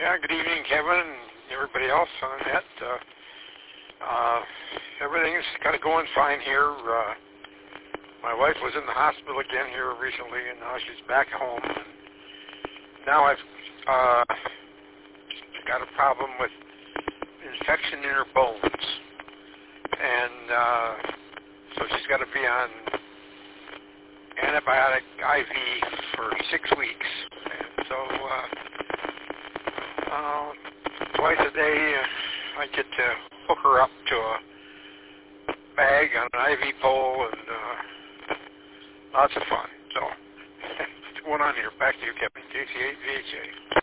Yeah, good evening, Kevin, and everybody else on that. Everything's kind of going fine here. My wife was in the hospital again here recently, and now she's back home. And now I've got a problem with infection in her bones, and so she's got to be on antibiotic IV for 6 weeks. And so twice a day I get to hook her up to a bag on an IV pole, and lots of fun. So what's going on here? Back to you, Kevin. KC8VHA.